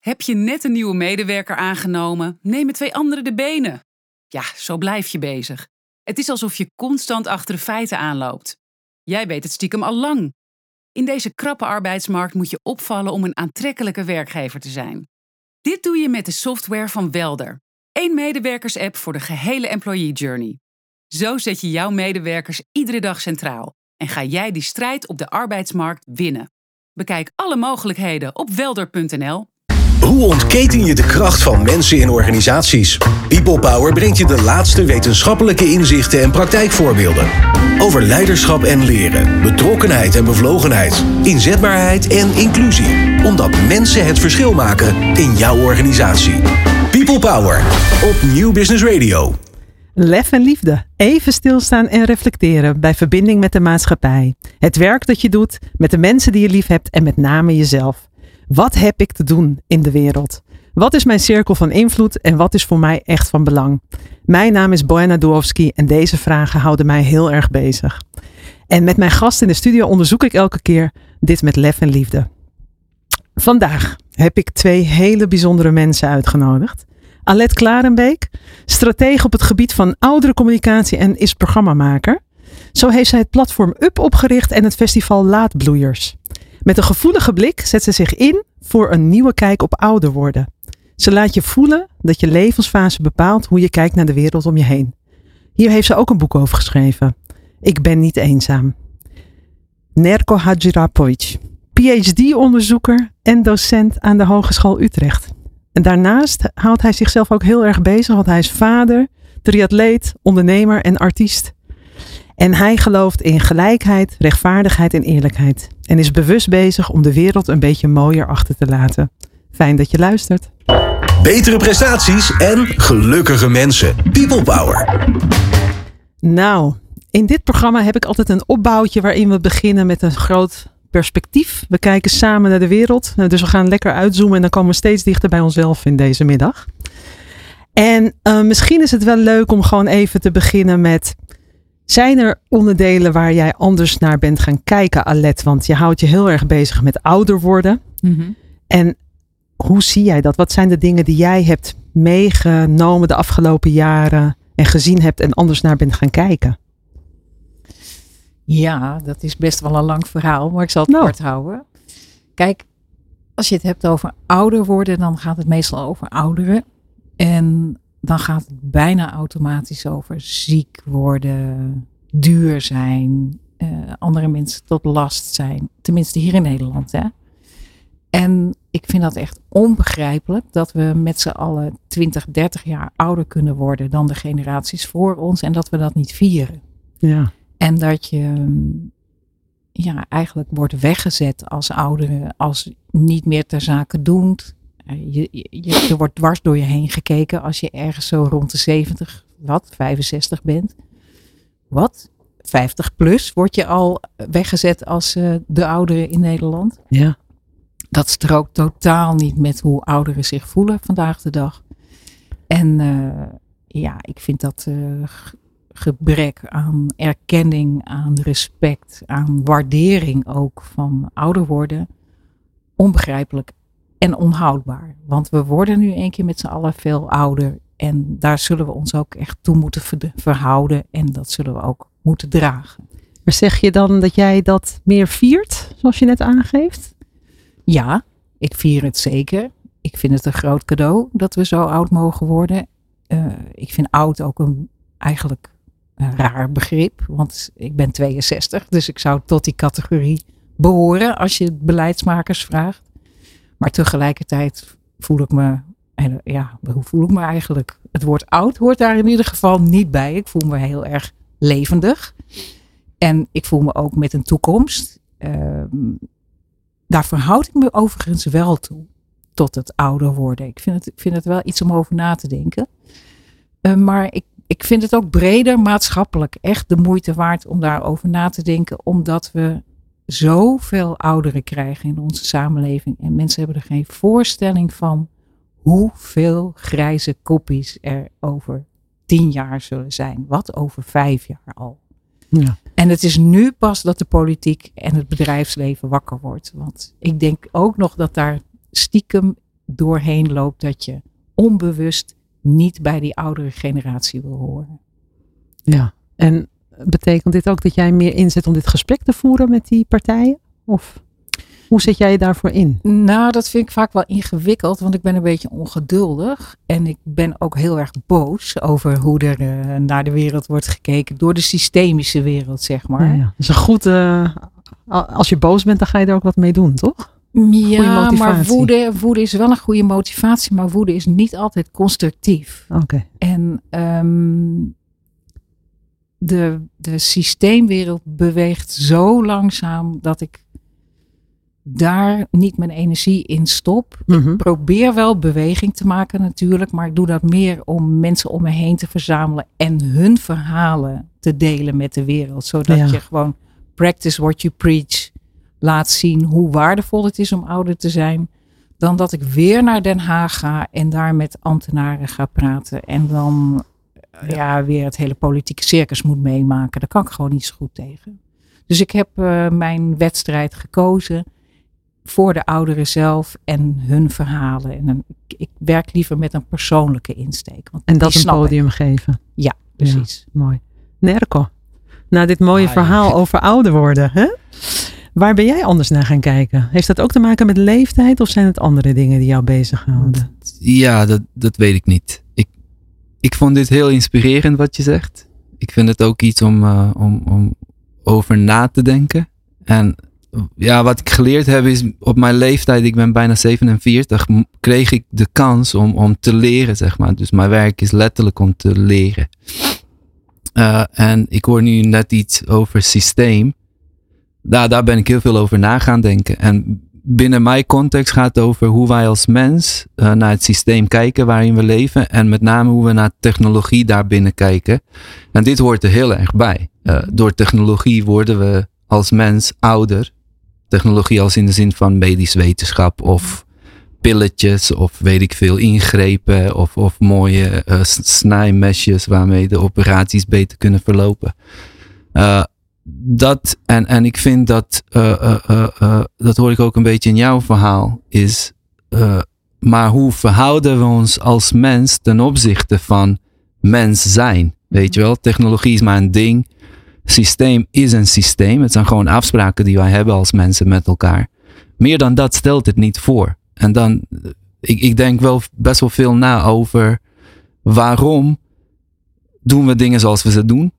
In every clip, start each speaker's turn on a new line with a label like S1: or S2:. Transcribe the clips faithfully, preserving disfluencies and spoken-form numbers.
S1: Heb je net een nieuwe medewerker aangenomen? Nemen twee anderen de benen. Ja, zo blijf je bezig. Het is alsof je constant achter de feiten aanloopt. Jij weet het stiekem al lang. In deze krappe arbeidsmarkt moet je opvallen om een aantrekkelijke werkgever te zijn. Dit doe je met de software van Welder. Eén medewerkersapp voor de gehele employee journey. Zo zet je jouw medewerkers iedere dag centraal en ga jij die strijd op de arbeidsmarkt winnen. Bekijk alle mogelijkheden op welder punt n l.
S2: Hoe ontketen je de kracht van mensen in organisaties? People Power brengt je de laatste wetenschappelijke inzichten en praktijkvoorbeelden. Over leiderschap en leren, betrokkenheid en bevlogenheid, inzetbaarheid en inclusie. Omdat mensen het verschil maken in jouw organisatie. People Power op Nieuw Business Radio.
S3: Lef en liefde. Even stilstaan en reflecteren bij verbinding met de maatschappij. Het werk dat je doet met de mensen die je lief hebt en met name jezelf. Wat heb ik te doen in de wereld? Wat is mijn cirkel van invloed en wat is voor mij echt van belang? Mijn naam is Boena Duowski en deze vragen houden mij heel erg bezig. En met mijn gast in de studio onderzoek ik elke keer dit met lef en liefde. Vandaag heb ik twee hele bijzondere mensen uitgenodigd. Alet Klarenbeek, stratege op het gebied van ouderencommunicatie en is programmamaker. Zo heeft zij het platform Up opgericht en het festival Laatbloeiers. Met een gevoelige blik zet ze zich in voor een nieuwe kijk op ouder worden. Ze laat je voelen dat je levensfase bepaalt hoe je kijkt naar de wereld om je heen. Hier heeft ze ook een boek over geschreven. Ik ben niet eenzaam. Nerko Hadjirapovic, P H D-onderzoeker en docent aan de Hogeschool Utrecht. En daarnaast houdt hij zichzelf ook heel erg bezig, want hij is vader, triatleet, ondernemer en artiest. En hij gelooft in gelijkheid, rechtvaardigheid en eerlijkheid. En is bewust bezig om de wereld een beetje mooier achter te laten. Fijn dat je luistert.
S2: Betere prestaties en gelukkige mensen. People Power.
S3: Nou, in dit programma heb ik altijd een opbouwtje waarin we beginnen met een groot perspectief. We kijken samen naar de wereld. Dus we gaan lekker uitzoomen en dan komen we steeds dichter bij onszelf in deze middag. En uh, misschien is het wel leuk om gewoon even te beginnen met... Zijn er onderdelen waar jij anders naar bent gaan kijken, Alet? Want je houdt je heel erg bezig met ouder worden. Mm-hmm. En hoe zie jij dat? Wat zijn de dingen die jij hebt meegenomen de afgelopen jaren en gezien hebt en anders naar bent gaan kijken?
S4: Ja, dat is best wel een lang verhaal, maar ik zal het
S3: nou.
S4: kort houden. Kijk, als je het hebt over ouder worden, dan gaat het meestal over ouderen. En dan gaat het bijna automatisch over ziek worden, duur zijn, uh, andere mensen tot last zijn. Tenminste hier in Nederland. Hè? En ik vind dat echt onbegrijpelijk dat we met z'n allen twintig, dertig jaar ouder kunnen worden dan de generaties voor ons. En dat we dat niet vieren. Ja. En dat je ja, eigenlijk wordt weggezet als ouderen, als niet meer ter zake doend. Je, je, er wordt dwars door je heen gekeken als je ergens zo rond de zeventig, wat, vijfenzestig bent. Wat? vijftig plus word je al weggezet als uh, de ouderen in Nederland.
S3: Ja.
S4: Dat strookt totaal niet met hoe ouderen zich voelen vandaag de dag. En uh, ja, ik vind dat uh, gebrek aan erkenning, aan respect, aan waardering ook van ouder worden onbegrijpelijk. En onhoudbaar. Want we worden nu een keer met z'n allen veel ouder. En daar zullen we ons ook echt toe moeten verhouden. En dat zullen we ook moeten dragen.
S3: Maar zeg je dan dat jij dat meer viert? Zoals je net aangeeft?
S4: Ja, ik vier het zeker. Ik vind het een groot cadeau dat we zo oud mogen worden. Uh, ik vind oud ook een eigenlijk een raar begrip. Want ik ben tweeënzestig. Dus ik zou tot die categorie behoren als je beleidsmakers vraagt. Maar tegelijkertijd voel ik me, ja, hoe voel ik me eigenlijk? Het woord oud hoort daar in ieder geval niet bij. Ik voel me heel erg levendig. En ik voel me ook met een toekomst. Uh, daar verhoud ik me overigens wel toe. Tot het ouder worden. Ik vind het, ik vind het wel iets om over na te denken. Uh, maar ik, ik vind het ook breder maatschappelijk. Echt de moeite waard om daarover na te denken. Omdat we zoveel ouderen krijgen in onze samenleving. En mensen hebben er geen voorstelling van hoeveel grijze koppies er over tien jaar zullen zijn. Wat over vijf jaar al. Ja. En het is nu pas dat de politiek en het bedrijfsleven wakker wordt. Want ik denk ook nog dat daar stiekem doorheen loopt dat je onbewust niet bij die oudere generatie wil horen.
S3: Ja, en betekent dit ook dat jij meer inzet om dit gesprek te voeren met die partijen? Of hoe zet jij je daarvoor in?
S4: Nou, dat vind ik vaak wel ingewikkeld, want ik ben een beetje ongeduldig. En ik ben ook heel erg boos over hoe er uh, naar de wereld wordt gekeken. Door de systemische wereld, zeg maar.
S3: Ja, ja. Dat is een goed, uh, als je boos bent, dan ga je er ook wat mee doen, toch?
S4: Ja, maar woede, woede is wel een goede motivatie, maar woede is niet altijd constructief.
S3: Oké. Okay.
S4: En um, de, de systeemwereld beweegt zo langzaam dat ik daar niet mijn energie in stop.
S3: Mm-hmm.
S4: Ik probeer wel beweging te maken natuurlijk, maar ik doe dat meer om mensen om me heen te verzamelen en hun verhalen te delen met de wereld. Zodat ja. je gewoon practice what you preach laat zien hoe waardevol het is om ouder te zijn. Dan dat ik weer naar Den Haag ga en daar met ambtenaren ga praten. En dan ja. ja, weer het hele politieke circus moet meemaken. Daar kan ik gewoon niet zo goed tegen. Dus ik heb uh, mijn wedstrijd gekozen voor de ouderen zelf en hun verhalen. En een, ik, ik werk liever met een persoonlijke insteek. Want
S3: en dat een podium ik. geven.
S4: Ja, precies.
S3: Ja, mooi. Nerko, na dit mooie ah, verhaal ja. over ouder worden, hè? Waar ben jij anders naar gaan kijken? Heeft dat ook te maken met leeftijd of zijn het andere dingen die jou bezighouden?
S5: Ja, dat, dat weet ik niet. Ik, ik vond dit heel inspirerend wat je zegt. Ik vind het ook iets om, uh, om, om over na te denken. En ja, wat ik geleerd heb is op mijn leeftijd, ik ben bijna zevenenveertig, kreeg ik de kans om, om te leren, zeg maar. Dus mijn werk is letterlijk om te leren. Uh, en ik hoor nu net iets over systeem. Daar, daar ben ik heel veel over na gaan denken. En binnen mijn context gaat het over hoe wij als mens uh, naar het systeem kijken waarin we leven. En met name hoe we naar technologie daarbinnen kijken. En dit hoort er heel erg bij. Uh, door technologie worden we als mens ouder. Technologie als in de zin van medisch wetenschap of pilletjes of weet ik veel ingrepen of, of mooie uh, snijmesjes waarmee de operaties beter kunnen verlopen. Uh, dat en, en ik vind dat, uh, uh, uh, uh, dat hoor ik ook een beetje in jouw verhaal, is uh, maar hoe verhouden we ons als mens ten opzichte van mens zijn? Weet je wel, technologie is maar een ding. Systeem is een systeem. Het zijn gewoon afspraken die wij hebben als mensen met elkaar. Meer dan dat stelt het niet voor. En dan, ik, ik denk wel best wel veel na over waarom doen we dingen zoals we ze doen.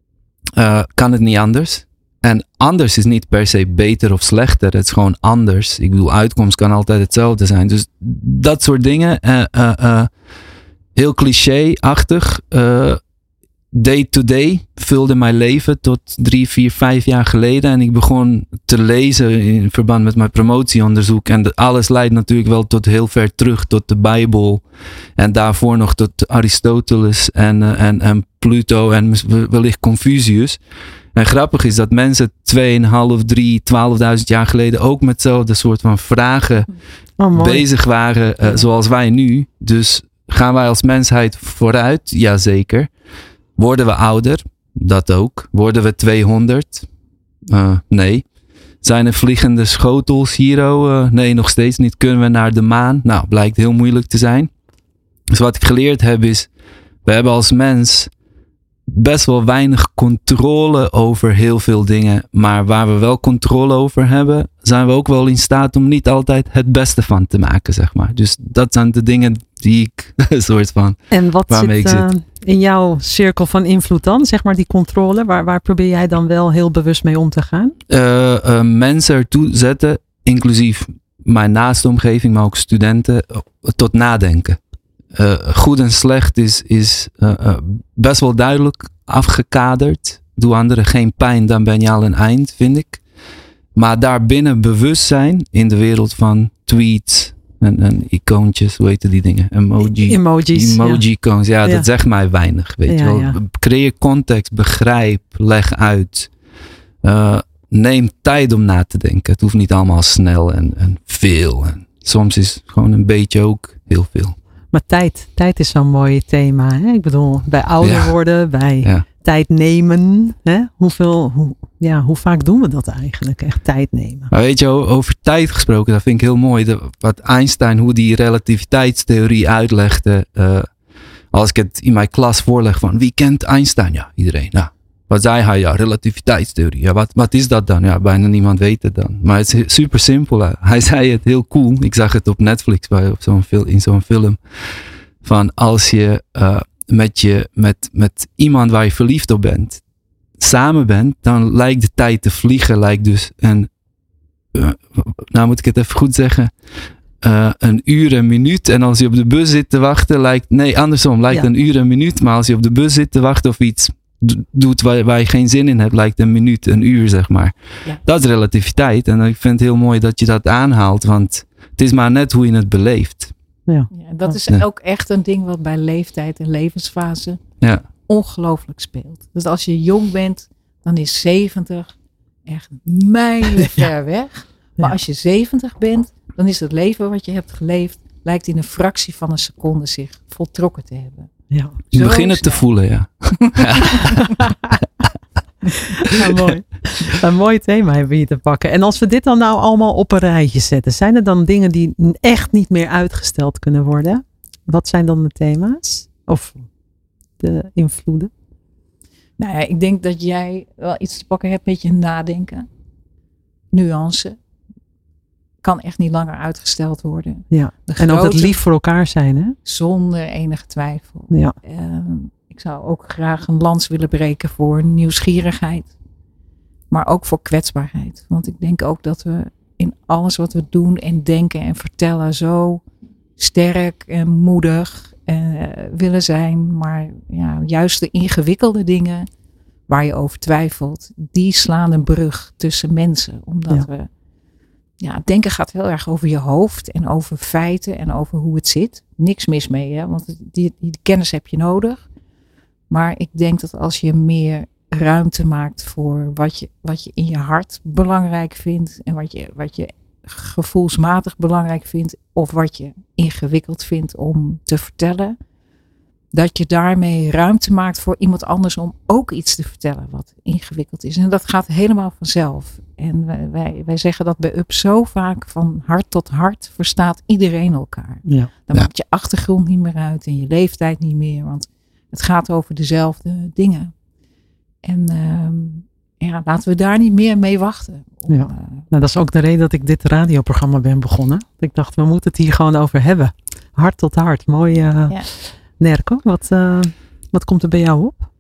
S5: Uh, kan het niet anders? En anders is niet per se beter of slechter. Het is gewoon anders. Ik bedoel, uitkomst kan altijd hetzelfde zijn. Dus dat soort dingen. Uh, uh, uh, heel cliché-achtig. Uh, Day to day vulde mijn leven tot drie, vier, vijf jaar geleden. En ik begon te lezen in verband met mijn promotieonderzoek. En de, alles leidt natuurlijk wel tot heel ver terug tot de Bijbel. En daarvoor nog tot Aristoteles en, uh, en, en Pluto en wellicht Confucius. En grappig is dat mensen tweeënhalf, drie, twaalfduizend jaar geleden ook met hetzelfde soort van vragen oh, bezig waren uh, zoals wij nu. Dus gaan wij als mensheid vooruit? Jazeker. Worden we ouder? Dat ook. Worden we tweehonderd? Uh, nee. Zijn er vliegende schotels hier? Uh, nee, nog steeds niet. Kunnen we naar de maan? Nou, blijkt heel moeilijk te zijn. Dus wat ik geleerd heb is, we hebben als mens best wel weinig controle over heel veel dingen. Maar waar we wel controle over hebben, zijn we ook wel in staat om niet altijd het beste van te maken, zeg maar. Dus dat zijn de dingen die ik een soort van
S3: en wat
S5: waarmee
S3: zit,
S5: ik zit.
S3: Uh, in jouw cirkel van invloed dan, zeg maar die controle? Waar, waar probeer jij dan wel heel bewust mee om te gaan?
S5: Uh, uh, mensen ertoe zetten, inclusief mijn naaste omgeving, maar ook studenten, tot nadenken. Uh, goed en slecht is, is uh, uh, best wel duidelijk afgekaderd. Doe anderen geen pijn, dan ben je al een eind, vind ik. Maar daarbinnen bewustzijn in de wereld van tweets en, en icoontjes, hoe heten die dingen? Emoji,
S3: Emojis.
S5: Emoji-icons, ja, ja,
S3: ja,
S5: dat zegt mij weinig. Weet
S3: ja,
S5: je wel.
S3: Ja.
S5: Creëer context, begrijp, leg uit. Uh, neem tijd om na te denken. Het hoeft niet allemaal snel en, en veel. En soms is gewoon een beetje ook heel veel.
S3: Maar tijd, tijd is zo'n mooi thema. Hè? Ik bedoel, bij ouder
S5: ja.
S3: worden, bij
S5: ja.
S3: tijd nemen. Hè? Hoeveel, hoe, ja, hoe vaak doen we dat eigenlijk? Echt tijd nemen.
S5: Maar weet je, over tijd gesproken, dat vind ik heel mooi. De, wat Einstein, hoe die relativiteitstheorie uitlegde. Uh, als ik het in mijn klas voorleg van wie kent Einstein? Ja, iedereen. Nou, wat zei hij? Ja, relativiteitstheorie. Ja, wat, wat is dat dan? Ja, bijna niemand weet het dan. Maar het is super simpel. Hè. Hij zei het heel cool. Ik zag het op Netflix bij, op zo'n, in zo'n film. Van als je uh, met, je met, met iemand waar je verliefd op bent, samen bent, dan lijkt de tijd te vliegen. Lijkt dus een, uh, nou moet ik het even goed zeggen, uh, een uur en minuut. En als je op de bus zit te wachten, lijkt, nee andersom, lijkt ja. een uur en minuut. Maar als je op de bus zit te wachten of iets doet waar, waar je geen zin in hebt, lijkt een minuut, een uur zeg maar. Ja. Dat is relativiteit. En ik vind het heel mooi dat je dat aanhaalt, want het is maar net hoe je het beleeft.
S4: Ja. Ja, dat is ja. ook echt een ding wat bij leeftijd en levensfase
S5: ja.
S4: ongelooflijk speelt. Dus als je jong bent, dan is zeventig echt mijlenver ja. weg. Maar ja. als je zeventig bent, dan is het leven wat je hebt geleefd, lijkt in een fractie van een seconde zich voltrokken te hebben.
S3: Ja.
S5: Je begint het te voelen, ja.
S3: Ja, mooi. Een mooi thema hebben we hier te pakken. En als we dit dan nou allemaal op een rijtje zetten, zijn er dan dingen die echt niet meer uitgesteld kunnen worden? Wat zijn dan de thema's? Of de invloeden?
S4: Nou ja, ik denk dat jij wel iets te pakken hebt met je nadenken. Nuance. Kan echt niet langer uitgesteld worden.
S3: Ja. En ook dat lief voor elkaar zijn, hè?
S4: Zonder enige twijfel.
S3: Ja.
S4: Um, ik zou ook graag een lans willen breken voor nieuwsgierigheid. Maar ook voor kwetsbaarheid. Want ik denk ook dat we in alles wat we doen en denken en vertellen zo sterk en moedig uh, willen zijn. Maar ja, juist de ingewikkelde dingen waar je over twijfelt, die slaan een brug tussen mensen. Omdat ja. we, ja, denken gaat heel erg over je hoofd en over feiten en over hoe het zit. Niks mis mee, hè? Want die, die kennis heb je nodig. Maar ik denk dat als je meer ruimte maakt voor wat je, wat je in je hart belangrijk vindt. En wat je, wat je gevoelsmatig belangrijk vindt. Of wat je ingewikkeld vindt om te vertellen. Dat je daarmee ruimte maakt voor iemand anders om ook iets te vertellen wat ingewikkeld is. En dat gaat helemaal vanzelf. En wij, wij, wij zeggen dat bij U P zo vaak, van hart tot hart verstaat iedereen elkaar. Ja. Dan
S5: ja.
S4: maakt je achtergrond niet meer uit en je leeftijd niet meer. Want het gaat over dezelfde dingen. En uh, ja, laten we daar niet meer mee wachten. Om,
S3: ja. nou, dat is ook de reden dat ik dit radioprogramma ben begonnen. Ik dacht, we moeten het hier gewoon over hebben. Hart tot hart. Mooi. Uh, ja. Nerko, wat, uh, wat komt er bij jou op?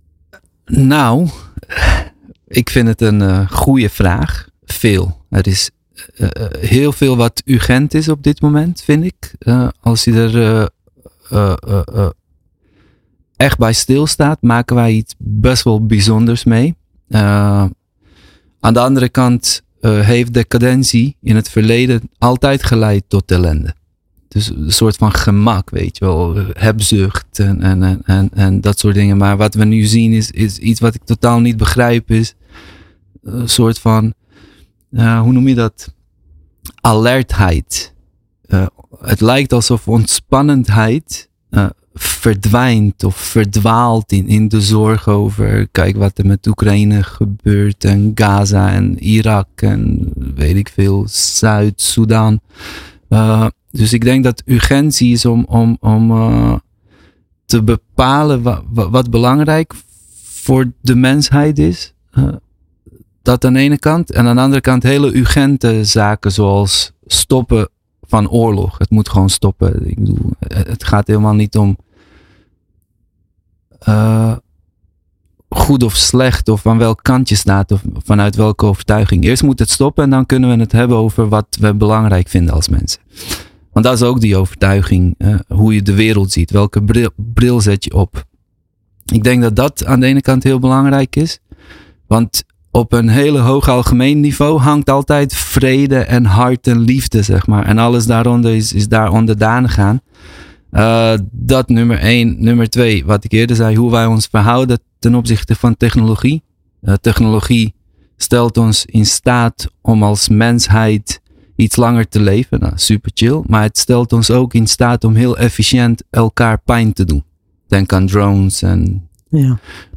S5: Nou, ik vind het een uh, goede vraag. Veel. Er is uh, heel veel wat urgent is op dit moment, vind ik. Uh, als je er uh, uh, uh, uh, echt bij stilstaat, maken wij iets best wel bijzonders mee. Uh, aan de andere kant uh, heeft decadentie in het verleden altijd geleid tot ellende. Dus een soort van gemak, weet je wel. Hebzucht en, en, en, en dat soort dingen. Maar wat we nu zien is, is iets wat ik totaal niet begrijp. Is een soort van, uh, hoe noem je dat? Alertheid. Uh, het lijkt alsof ontspannendheid uh, verdwijnt of verdwaalt in, in de zorg over, kijk wat er met Oekraïne gebeurt en Gaza en Irak en weet ik veel, Zuid-Soedan. Uh, dus ik denk dat urgentie is om, om, om uh, te bepalen wa, wa, wat belangrijk voor de mensheid is. Uh, dat aan de ene kant. En aan de andere kant hele urgente zaken zoals stoppen van oorlog. Het moet gewoon stoppen. Ik bedoel, het gaat helemaal niet om uh, goed of slecht of aan welk kant je staat of vanuit welke overtuiging. Eerst moet het stoppen en dan kunnen we het hebben over wat we belangrijk vinden als mensen. Want dat is ook die overtuiging, uh, hoe je de wereld ziet. Welke bril, bril zet je op? Ik denk dat dat aan de ene kant heel belangrijk is. Want op een hele hoog algemeen niveau hangt altijd vrede en hart en liefde, zeg maar. En alles daaronder is, is daar onderdaan gaan. Uh, dat nummer één. Nummer twee, wat ik eerder zei, hoe wij ons verhouden ten opzichte van technologie. Uh, technologie stelt ons in staat om als mensheid iets langer te leven. Nou, super chill. Maar het stelt ons ook in staat om heel efficiënt elkaar pijn te doen. Denk aan drones en...
S3: Ja.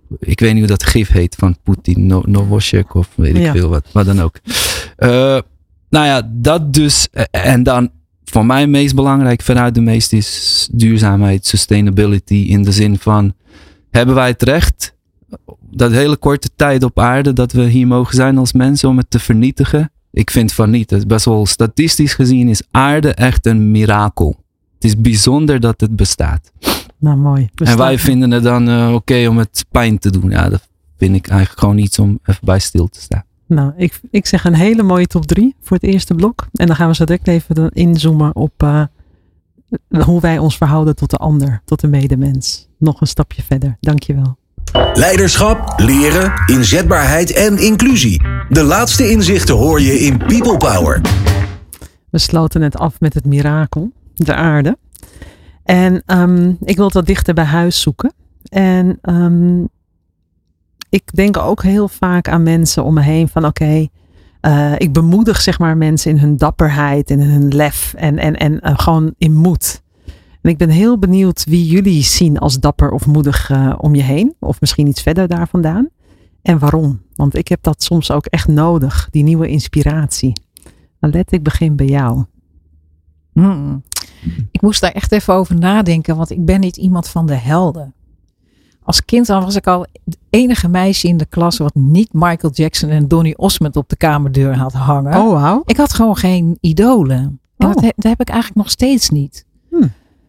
S5: ik weet niet hoe dat gif heet van Poetin, no, Novochek of weet ik ja. veel wat, wat dan ook. Uh, nou ja, dat dus. En dan voor mij meest belangrijk vanuit de meest is duurzaamheid, sustainability in de zin van, hebben wij het recht, dat hele korte tijd op aarde, dat we hier mogen zijn als mensen om het te vernietigen? Ik vind van niet. Het is best wel statistisch gezien is aarde echt een mirakel. Het is bijzonder dat het bestaat.
S3: Nou, mooi.
S5: Bestaat. En wij vinden het dan uh, oké okay om het pijn te doen. Ja, dat vind ik eigenlijk gewoon iets om even bij stil te staan.
S3: Nou, ik, ik zeg een hele mooie top drie voor het eerste blok. En dan gaan we zo direct even inzoomen op uh, hoe wij ons verhouden tot de ander, tot de medemens. Nog een stapje verder. Dankjewel.
S2: Leiderschap, leren, inzetbaarheid en inclusie. De laatste inzichten hoor je in People Power.
S3: We sloten het af met het mirakel, de aarde. En um, ik wil het wat dichter bij huis zoeken. En um, ik denk ook heel vaak aan mensen om me heen van oké, okay, uh, ik bemoedig zeg maar mensen in hun dapperheid, in hun lef en, en, en uh, gewoon in moed. En ik ben heel benieuwd wie jullie zien als dapper of moedig uh, om je heen. Of misschien iets verder daar vandaan. En waarom? Want ik heb dat soms ook echt nodig, die nieuwe inspiratie. Let, ik begin bij jou.
S4: Hmm. Ik moest daar echt even over nadenken, want ik ben niet iemand van de helden. Als kind dan was ik al het enige meisje in de klas wat niet Michael Jackson en Donny Osmond op de kamerdeur had hangen.
S3: Oh, wow.
S4: Ik had gewoon geen idolen. En
S3: Oh.
S4: dat, he- dat heb ik eigenlijk nog steeds niet.
S3: Hmm.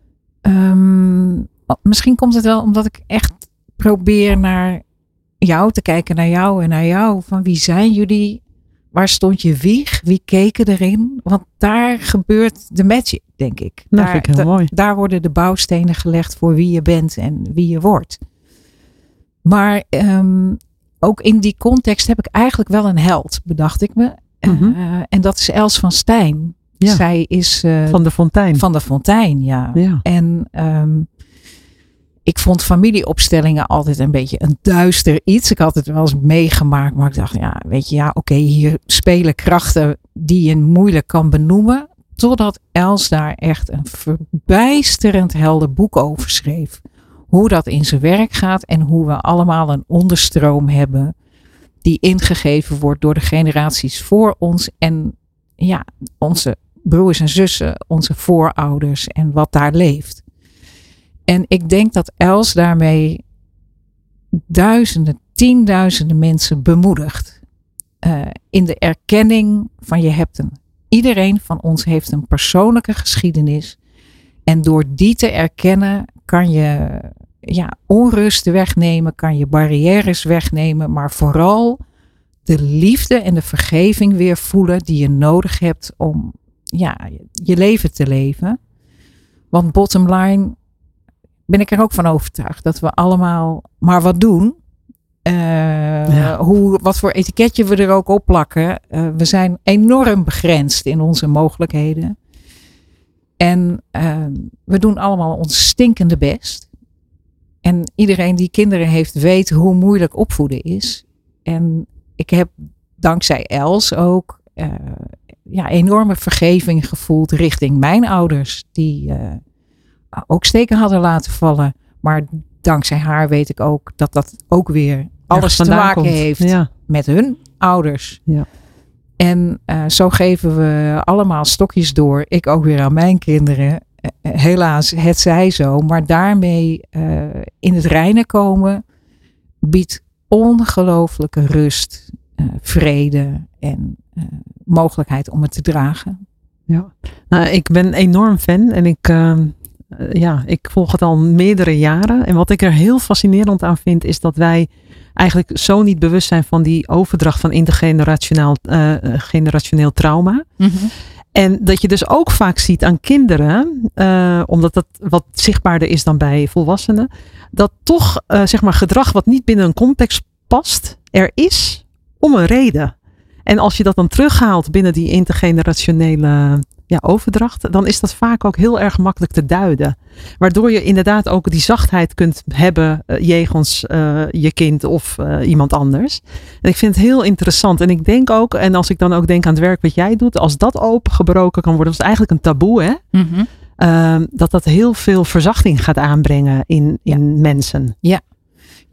S4: Um, misschien komt het wel omdat ik echt probeer naar jou te kijken, naar jou en naar jou. Van wie zijn jullie? Waar stond je wieg? Wie keken erin? Want daar gebeurt de magic, denk ik.
S3: Dat
S4: daar,
S3: vind ik heel
S4: da-
S3: mooi.
S4: Daar worden de bouwstenen gelegd voor wie je bent en wie je wordt. Maar um, ook in die context heb ik eigenlijk wel een held, bedacht ik me.
S3: Mhm.
S4: Uh, en dat is Els van Stijn.
S3: Ja.
S4: Zij is uh,
S3: Van de Fontein.
S4: van de Fontein, ja.
S3: Ja.
S4: En um, ik vond familieopstellingen altijd een beetje een duister iets. Ik had het wel eens meegemaakt, maar ik dacht, ja, weet je, ja, oké, okay, hier spelen krachten die je moeilijk kan benoemen. Totdat Els daar echt een verbijsterend helder boek over schreef. Hoe dat in zijn werk gaat en hoe we allemaal een onderstroom hebben die ingegeven wordt door de generaties voor ons en ja, onze broers en zussen, onze voorouders en wat daar leeft. En ik denk dat Els daarmee duizenden, tienduizenden mensen bemoedigt. Uh, in de erkenning van je hebt een, iedereen van ons heeft een persoonlijke geschiedenis. En door die te erkennen kan je ja, onrust wegnemen, kan je barrières wegnemen, maar vooral de liefde en de vergeving weer voelen die je nodig hebt om ja, je leven te leven. Want bottom line ben ik er ook van overtuigd dat we allemaal maar wat doen. Uh, ja. hoe, wat voor etiketje we er ook op plakken. Uh, we zijn enorm begrensd in onze mogelijkheden. En uh, we doen allemaal ons stinkende best. En iedereen die kinderen heeft weet hoe moeilijk opvoeden is. En ik heb dankzij Els ook uh, ja, enorme vergeving gevoeld richting mijn ouders. Die uh, ook steken hadden laten vallen. Maar dankzij haar weet ik ook dat dat ook weer alles te maken komt. heeft ja. met hun ouders.
S3: Ja.
S4: En uh, zo geven we allemaal stokjes door. Ik ook weer aan mijn kinderen. Uh, helaas, het zij zo. Maar daarmee uh, in het reine komen biedt ongelooflijke rust, uh, vrede en uh, mogelijkheid om het te dragen.
S3: Ja, nou, ik ben enorm fan en ik, uh, ja, ik volg het al meerdere jaren. En wat ik er heel fascinerend aan vind is dat wij eigenlijk zo niet bewust zijn van die overdracht van intergenerationeel uh, generationeel trauma.
S4: Mm-hmm.
S3: En dat je dus ook vaak ziet aan kinderen, uh, omdat dat wat zichtbaarder is dan bij volwassenen, dat toch uh, zeg maar gedrag wat niet binnen een context past, er is om een reden. En als je dat dan terughaalt binnen die intergenerationele ja, overdracht, dan is dat vaak ook heel erg makkelijk te duiden. Waardoor je inderdaad ook die zachtheid kunt hebben uh, jegens uh, je kind of uh, iemand anders. En ik vind het heel interessant. En ik denk ook, en als ik dan ook denk aan het werk wat jij doet, als dat opengebroken kan worden, dat is eigenlijk een taboe, hè?
S4: Mm-hmm.
S3: Uh, dat dat heel veel verzachting gaat aanbrengen in, in
S4: ja.
S3: mensen.
S4: Ja.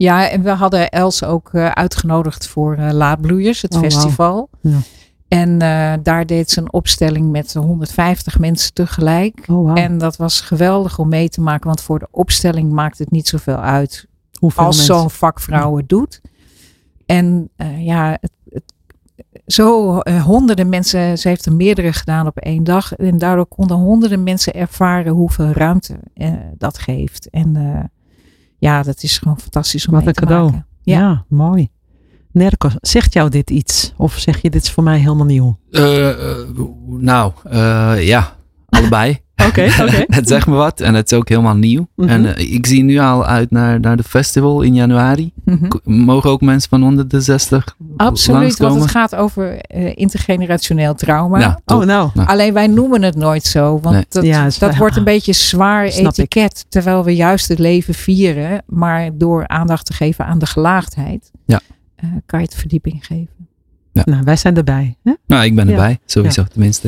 S4: Ja, en we hadden Els ook uh, uitgenodigd voor uh, Laatbloeiers, het
S3: oh,
S4: festival.
S3: Wow. Ja.
S4: En uh, daar deed ze een opstelling met honderdvijftig mensen tegelijk.
S3: Oh, wow.
S4: En dat was geweldig om mee te maken. Want voor de opstelling maakt het niet zoveel uit
S3: Hoeveel
S4: als
S3: mensen?
S4: zo'n vakvrouw het doet. En uh, ja, het, het, zo uh, honderden mensen, ze heeft er meerdere gedaan op één dag. En daardoor konden honderden mensen ervaren hoeveel ruimte uh, dat geeft. En uh, ja, dat is gewoon fantastisch om
S3: Wat
S4: mee
S3: een
S4: te
S3: cadeau.
S4: maken.
S3: Ja. ja, mooi. Nerko, zegt jou dit iets? Of zeg je dit is voor mij helemaal nieuw?
S5: Uh, uh, nou, uh, ja, allebei.
S3: Oké, oké.
S5: Het zegt me wat en het is ook helemaal nieuw.
S3: Mm-hmm.
S5: En uh, ik zie nu al uit naar, naar de festival in januari.
S4: Mm-hmm.
S5: K- Mogen ook mensen van onder de zestig
S4: Absoluut,
S5: langskomen?
S4: want het gaat over uh, intergenerationeel trauma.
S5: Ja, top.
S3: Oh, nou.
S5: Nou.
S4: Alleen wij noemen het nooit zo, want
S5: Nee.
S4: dat,
S3: Ja, is-
S4: dat wordt een beetje zwaar
S3: Snap
S4: etiket. Terwijl we juist het leven vieren, maar door aandacht te geven aan de gelaagdheid,
S5: Ja.
S4: uh, kan je het verdieping geven.
S3: Nou, wij zijn erbij. Hè?
S5: Nou, ik ben
S3: Ja.
S5: erbij, sowieso tenminste.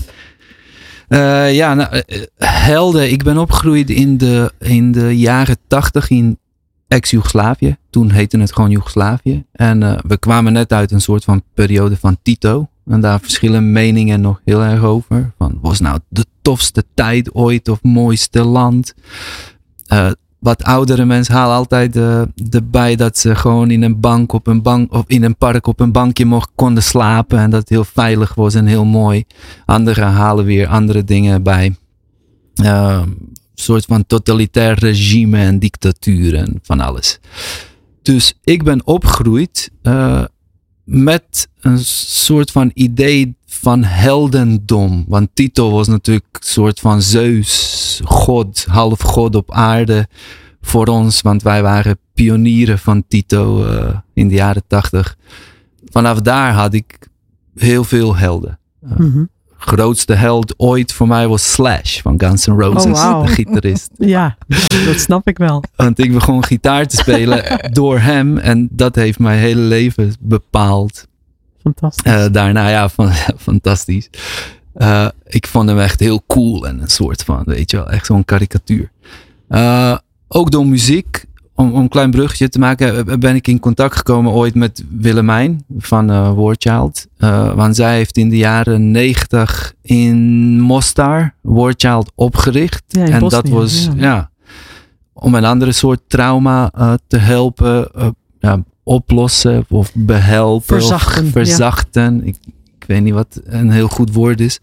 S5: Uh, ja, nou, uh, helden. Ik ben opgegroeid in de, in de jaren tachtig in ex-Joegoslavië. Toen heette het gewoon Joegoslavië. En uh, we kwamen net uit een soort van periode van Tito. En daar verschillen meningen nog heel erg over. Van, was nou de tofste tijd ooit of mooiste land? Uh, wat oudere mensen halen altijd uh, erbij dat ze gewoon in een bank op een bank of in een park op een bankje mocht, konden slapen en dat het heel veilig was en heel mooi. Anderen halen weer andere dingen bij. Uh, een soort van totalitair regime en dictatuur en van alles. Dus ik ben opgegroeid uh, met een soort van idee van heldendom. Want Tito was natuurlijk een soort van Zeus, god, half god op aarde voor ons. Want wij waren pionieren van Tito uh, in de jaren tachtig. Vanaf daar had ik heel veel helden. Uh,
S3: Mm-hmm.
S5: Grootste held ooit voor mij was Slash van Guns N' Roses,
S3: Oh, wow.
S5: de gitarist.
S3: Ja, dat snap ik wel.
S5: Want ik begon gitaar te spelen door hem en dat heeft mijn hele leven bepaald.
S3: Fantastisch.
S5: Uh, daarna, ja, van, fantastisch. Uh, ik vond hem echt heel cool en een soort van, weet je wel, echt zo'n karikatuur. Uh, ook door muziek, om, om een klein bruggetje te maken, ben ik in contact gekomen ooit met Willemijn van uh, War Child. Uh, want zij heeft in de jaren negentig in Mostar War Child opgericht.
S3: Ja, in
S5: en
S3: Bosnië,
S5: dat was,
S3: ja.
S5: ja, om een andere soort trauma uh, te helpen, uh, ja, oplossen of behelpen
S3: Verzachten,
S5: of verzachten. Ja. Ik, ik weet niet wat een heel goed woord is.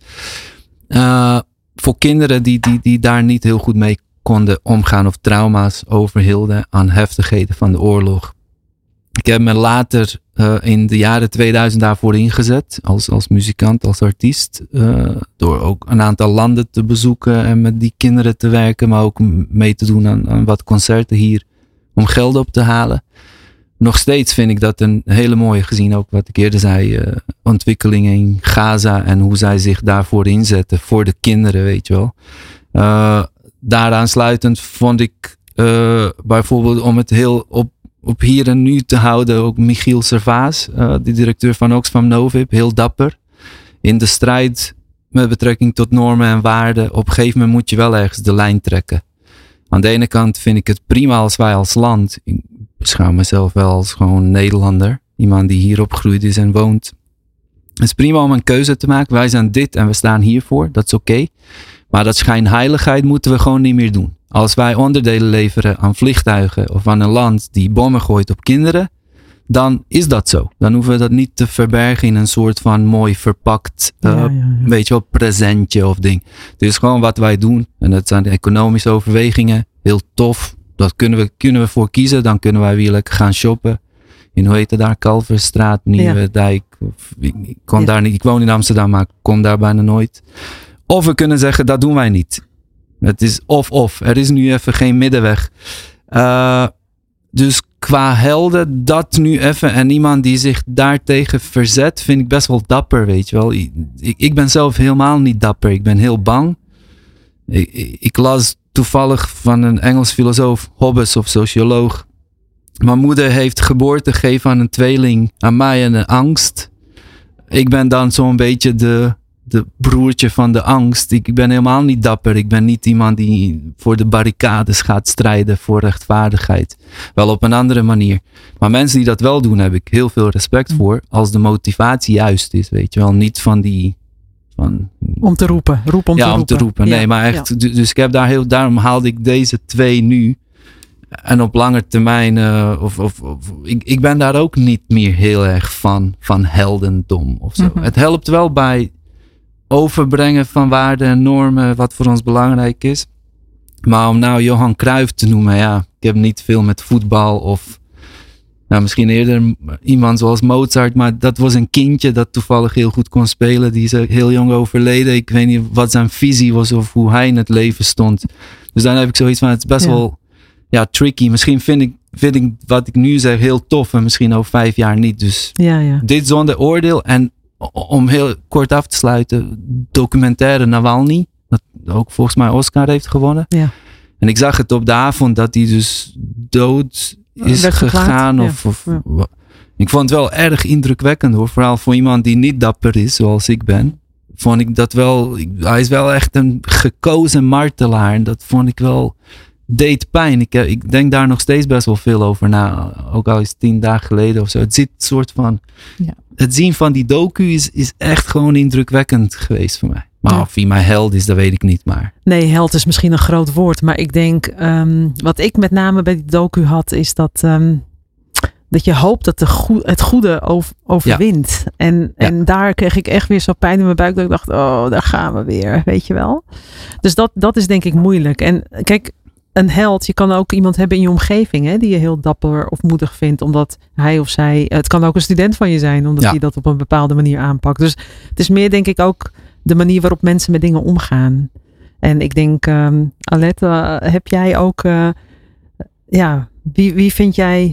S5: Uh, voor kinderen die, die, die daar niet heel goed mee konden omgaan of trauma's overhielden aan heftigheden van de oorlog. Ik heb me later uh, in de jaren tweeduizend daarvoor ingezet als, als muzikant, als artiest. Uh, door ook een aantal landen te bezoeken en met die kinderen te werken, maar ook mee te doen aan, aan wat concerten hier om geld op te halen. Nog steeds vind ik dat een hele mooie, gezien ook wat ik eerder zei, uh, ontwikkelingen in Gaza en hoe zij zich daarvoor inzetten voor de kinderen, weet je wel. Uh, daaraan sluitend vond ik uh, bijvoorbeeld om het heel op, op hier en nu te houden, ook Michiel Servaas, uh, de directeur van Oxfam Novib, heel dapper. In de strijd met betrekking tot normen en waarden, op een gegeven moment moet je wel ergens de lijn trekken. Aan de ene kant vind ik het prima als wij als land, ik beschouw mezelf wel als gewoon Nederlander, iemand die hier opgegroeid is en woont. Het is prima om een keuze te maken, wij zijn dit en we staan hiervoor, dat is oké. Okay. Maar dat schijnheiligheid moeten we gewoon niet meer doen. Als wij onderdelen leveren aan vliegtuigen of aan een land die bommen gooit op kinderen, dan is dat zo. Dan hoeven we dat niet te verbergen in een soort van mooi verpakt, uh, ja, ja, ja. weet je wel, presentje of ding. Het is gewoon wat wij doen. En dat zijn de economische overwegingen. Heel tof. Dat kunnen we, kunnen we voor kiezen. Dan kunnen wij weer lekker gaan shoppen. In, hoe heet het daar? Kalverstraat, Nieuwe ja. Dijk. Of, ik, ik, kom ja. daar niet, ik woon in Amsterdam, maar ik kom daar bijna nooit. Of we kunnen zeggen, dat doen wij niet. Het is of-of. Er is nu even geen middenweg. Uh, dus qua helden, dat nu even. En iemand die zich daartegen verzet, vind ik best wel dapper, weet je wel. Ik, ik ben zelf helemaal niet dapper. Ik ben heel bang. Ik, ik las toevallig van een Engels filosoof, Hobbes of socioloog. Mijn moeder heeft geboorte gegeven aan een tweeling, aan mij en een angst. Ik ben dan zo'n beetje de... de broertje van de angst. Ik, ik ben helemaal niet dapper. Ik ben niet iemand die voor de barricades gaat strijden voor rechtvaardigheid. Wel op een andere manier. Maar mensen die dat wel doen, heb ik heel veel respect voor. Als de motivatie juist is, weet je wel. Niet van die... Van,
S3: om te roepen. Roep om
S5: ja,
S3: te roepen.
S5: om te roepen. Nee,
S3: ja.
S5: maar echt.
S3: Ja.
S5: Dus ik heb daar heel... Daarom haalde ik deze twee nu. En op lange termijn... Uh, of, of, of, ik, ik ben daar ook niet meer heel erg van. Van heldendom of zo. Mm-hmm. Het helpt wel bij... overbrengen van waarden en normen, wat voor ons belangrijk is. Maar om nou Johan Cruijff te noemen, ja, ik heb niet veel met voetbal of nou, misschien eerder iemand zoals Mozart, maar dat was een kindje dat toevallig heel goed kon spelen. Die is heel jong overleden. Ik weet niet wat zijn visie was of hoe hij in het leven stond. Dus dan heb ik zoiets van, het is best ja. wel ja, tricky. Misschien vind ik, vind ik wat ik nu zeg heel tof en misschien over vijf jaar niet. Dus
S3: ja, ja.
S5: dit zonder oordeel en om heel kort af te sluiten, documentaire Navalny, dat ook volgens mij Oscar heeft gewonnen.
S3: Ja.
S5: En ik zag het op de avond dat hij dus dood is gegaan. Of, ja. Of, ja. Ik vond het wel erg indrukwekkend hoor. Vooral voor iemand die niet dapper is, zoals ik ben. Vond ik dat wel, hij is wel echt een gekozen martelaar. En dat vond ik wel, deed pijn. Ik, ik denk daar nog steeds best wel veel over na. Ook al is het tien dagen geleden of zo. Het zit een soort van... Ja. Het zien van die docu is, is echt gewoon indrukwekkend geweest voor mij. Maar ja. of wie mijn held is, dat weet ik niet. Maar.
S3: Nee, held is misschien een groot woord. Maar ik denk, um, wat ik met name bij die docu had, is dat, um, dat je hoopt dat de goe- het goede over, overwint. Ja. En, ja. en daar kreeg ik echt weer zo pijn in mijn buik dat ik dacht, oh, daar gaan we weer. Weet je wel? Dus dat, dat is denk ik moeilijk. En kijk, een held, je kan ook iemand hebben in je omgeving, hè, die je heel dapper of moedig vindt, omdat hij of zij, het kan ook een student van je zijn, omdat ja. hij dat op een bepaalde manier aanpakt. Dus het is meer denk ik ook de manier waarop mensen met dingen omgaan. En ik denk, um, Alette, uh, heb jij ook, uh, ja, wie, wie vind jij,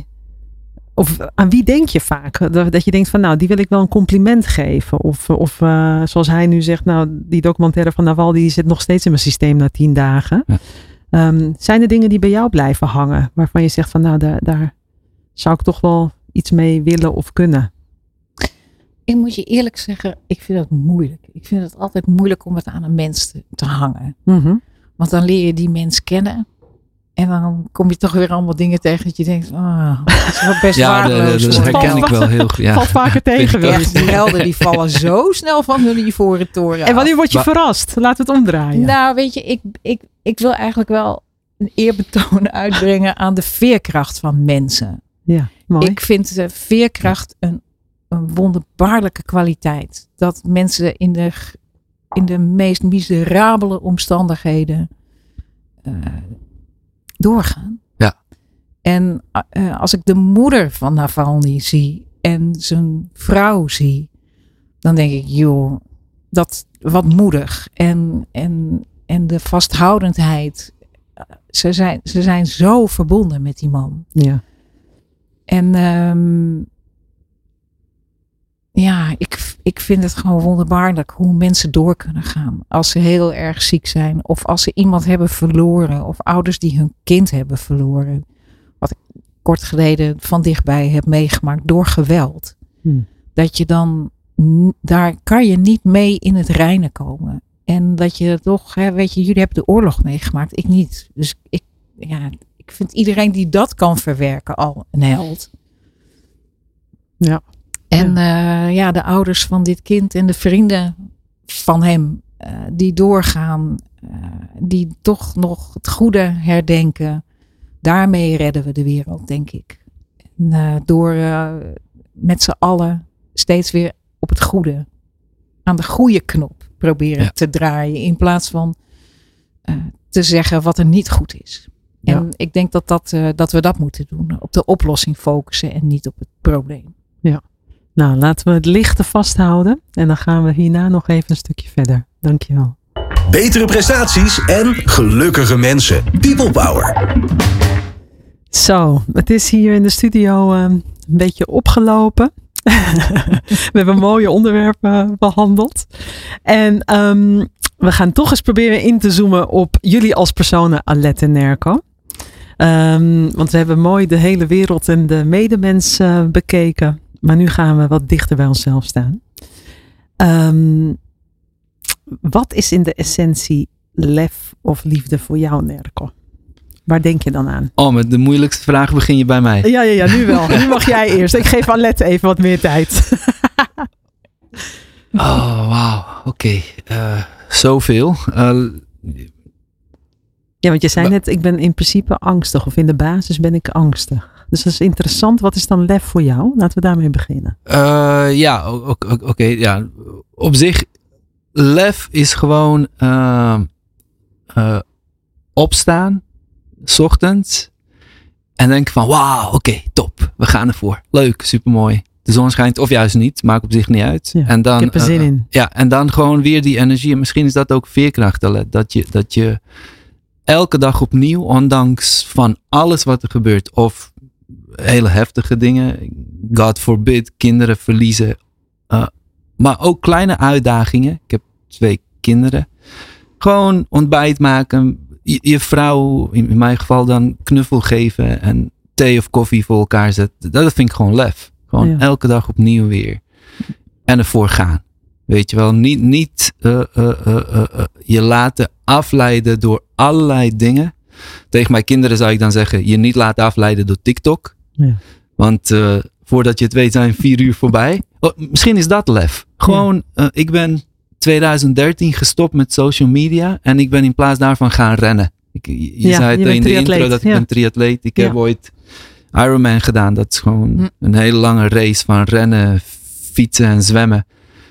S3: of aan wie denk je vaak? Dat, dat je denkt van, nou, die wil ik wel een compliment geven. Of, of uh, zoals hij nu zegt, nou, die documentaire van Navalny, die zit nog steeds in mijn systeem na tien dagen. Ja. Um, zijn er dingen die bij jou blijven hangen, waarvan je zegt van, nou, daar, daar zou ik toch wel iets mee willen of kunnen?
S4: Ik moet je eerlijk zeggen, ik vind het moeilijk. Ik vind het altijd moeilijk om het aan een mens te, te hangen.
S3: Mm-hmm.
S4: Want dan leer je die mens kennen. En dan kom je toch weer allemaal dingen tegen dat je denkt, ah, dat is wel best
S5: ja,
S4: waardeloos.
S5: Ja, dat herken ik wel heel goed. Ja.
S3: Valt vaker tegen.
S4: Echt, die helden die vallen zo snel van hun ivoren toren af.
S3: En wanneer word je maar, verrast? Laten we het omdraaien.
S4: Nou, weet je, ik, ik, ik wil eigenlijk wel een eerbetoon uitbrengen aan de veerkracht van mensen.
S3: Ja, mooi.
S4: Ik vind de veerkracht een, een wonderbaarlijke kwaliteit. Dat mensen in de, in de meest miserabele omstandigheden uh, doorgaan.
S5: Ja.
S4: En uh, als ik de moeder van Navalny zie en zijn vrouw zie, dan denk ik, joh, dat wat moedig. En, en, en de vasthoudendheid. Ze zijn, ze zijn zo verbonden met die man.
S3: Ja.
S4: En um, ja, ik, ik vind het gewoon wonderbaarlijk hoe mensen door kunnen gaan. Als ze heel erg ziek zijn. Of als ze iemand hebben verloren. Of ouders die hun kind hebben verloren. Wat ik kort geleden van dichtbij heb meegemaakt door geweld.
S3: Hmm. Dat
S4: je dan, daar kan je niet mee in het reine komen. En dat je toch, hè, weet je, jullie hebben de oorlog meegemaakt. Ik niet. Dus ik, ja, ik vind iedereen die dat kan verwerken al een held.
S3: Ja.
S4: En ja. Uh, ja, de ouders van dit kind en de vrienden van hem uh, die doorgaan, uh, die toch nog het goede herdenken. Daarmee redden we de wereld, denk ik. En, uh, door uh, met z'n allen steeds weer op het goede, aan de goede knop proberen ja. te draaien. In plaats van uh, te zeggen wat er niet goed is. Ja. En ik denk dat, dat, uh, dat we dat moeten doen. Op de oplossing focussen en niet op het probleem.
S3: Ja. Nou, laten we het lichte vasthouden. En dan gaan we hierna nog even een stukje verder. Dankjewel.
S2: Betere prestaties en gelukkige mensen. People Power.
S3: Zo, het is hier in de studio uh, een beetje opgelopen. We hebben mooie onderwerpen behandeld. En um, we gaan toch eens proberen in te zoomen op jullie als personen, Alette en Nerko. Um, want we hebben mooi de hele wereld en de medemens uh, bekeken. Maar nu gaan we wat dichter bij onszelf staan. Um, Wat is in de essentie lef of liefde voor jou, Nerko? Waar denk je dan aan?
S5: Oh, met de moeilijkste vraag begin je bij mij.
S3: Ja, ja, ja, nu wel. Nu mag jij eerst. Ik geef Alette even wat meer tijd.
S5: Oh, wauw. Oké. Okay. Uh, zoveel. Uh,
S3: ja, want je zei net, ik ben in principe angstig. Of in de basis ben ik angstig. Dus dat is interessant. Wat is dan lef voor jou? Laten we daarmee beginnen.
S5: Uh, ja, oké. Okay, okay, ja. Op zich, lef is gewoon uh, uh, opstaan. 's Ochtends. En denk van, wauw, oké, okay, top. We gaan ervoor. Leuk, supermooi. De zon schijnt of juist niet. Maakt op zich niet uit.
S3: Ja,
S5: en dan,
S3: ik heb er zin uh, in.
S5: Ja, en dan gewoon weer die energie. En misschien is dat ook veerkracht. Dat je, dat je elke dag opnieuw, ondanks van alles wat er gebeurt. Of hele heftige dingen. God forbid, kinderen verliezen. Uh, maar ook kleine uitdagingen. Ik heb twee kinderen. Gewoon ontbijt maken. Je, je vrouw, in mijn geval dan knuffel geven. En thee of koffie voor elkaar zetten. Dat vind ik gewoon lef. Gewoon ja. Elke dag opnieuw weer. En ervoor gaan. Weet je wel. Niet, niet uh, uh, uh, uh, uh, je laten afleiden door allerlei dingen. Tegen mijn kinderen zou ik dan zeggen. Je niet laten afleiden door TikTok. Ja. Want uh, voordat je het weet zijn vier uur voorbij. Oh, misschien is dat lef. Gewoon, ja. uh, ik ben twintig dertien gestopt met social media. En ik ben in plaats daarvan gaan rennen. Ik, je ja, zei het in de intro dat ik ja. ben triatleet. Ik ja. heb ooit Ironman gedaan. Dat is gewoon hm. een hele lange race van rennen, fietsen en zwemmen.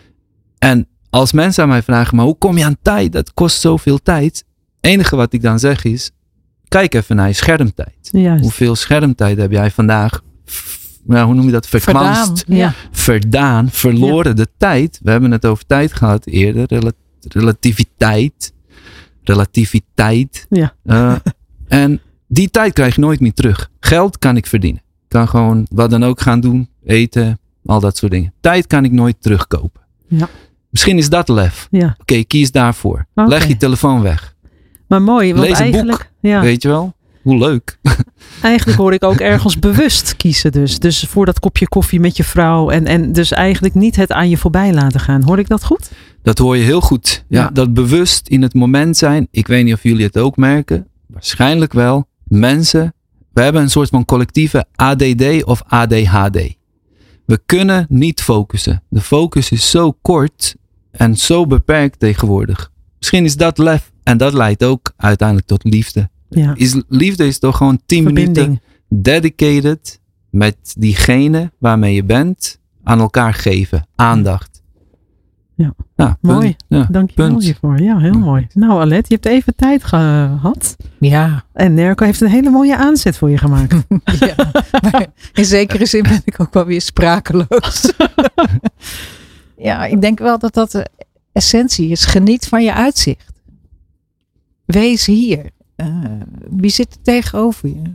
S5: En als mensen aan mij vragen, maar hoe kom je aan tijd? Dat kost zoveel tijd. Het enige wat ik dan zeg is, kijk even naar je schermtijd. Juist. Hoeveel schermtijd heb jij vandaag, nou, hoe noem je dat, verkwanst, verdaan, ja. verdaan verloren ja. de tijd. We hebben het over tijd gehad eerder. Rel- relativiteit. Relativiteit. Ja. Uh, en die tijd krijg je nooit meer terug. Geld kan ik verdienen. Ik kan gewoon wat dan ook gaan doen. Eten, al dat soort dingen. Tijd kan ik nooit terugkopen. Ja. Misschien is dat lef. Ja. Oké, okay, kies daarvoor. Okay. Leg je telefoon weg.
S3: Maar mooi. Want
S5: Lees een
S3: eigenlijk,
S5: boek.
S3: Ja.
S5: Weet je wel? Hoe leuk.
S3: Eigenlijk hoor ik ook ergens bewust kiezen dus. Dus voor dat kopje koffie met je vrouw. En, en dus eigenlijk niet het aan je voorbij laten gaan. Hoor ik dat goed?
S5: Dat hoor je heel goed. Ja, ja. Dat bewust in het moment zijn. Ik weet niet of jullie het ook merken. Waarschijnlijk wel. Mensen. We hebben een soort van collectieve A D D of A D H D. We kunnen niet focussen. De focus is zo kort en zo beperkt tegenwoordig. Misschien is dat lef. En dat leidt ook uiteindelijk tot liefde. Ja. Is, liefde is toch gewoon tien minuten dedicated met diegene waarmee je bent aan elkaar geven. Aandacht.
S3: Ja, ja mooi. Ja, dank je wel hiervoor. Ja, heel mooi. Nou Alette, je hebt even tijd gehad.
S4: Ja.
S3: En Nerko heeft een hele mooie aanzet voor je gemaakt.
S4: Ja, maar in zekere zin ben ik ook wel weer sprakeloos. Ja, ik denk wel dat dat de essentie is. Geniet van je uitzicht. Wees hier. Uh, wie zit er tegenover je?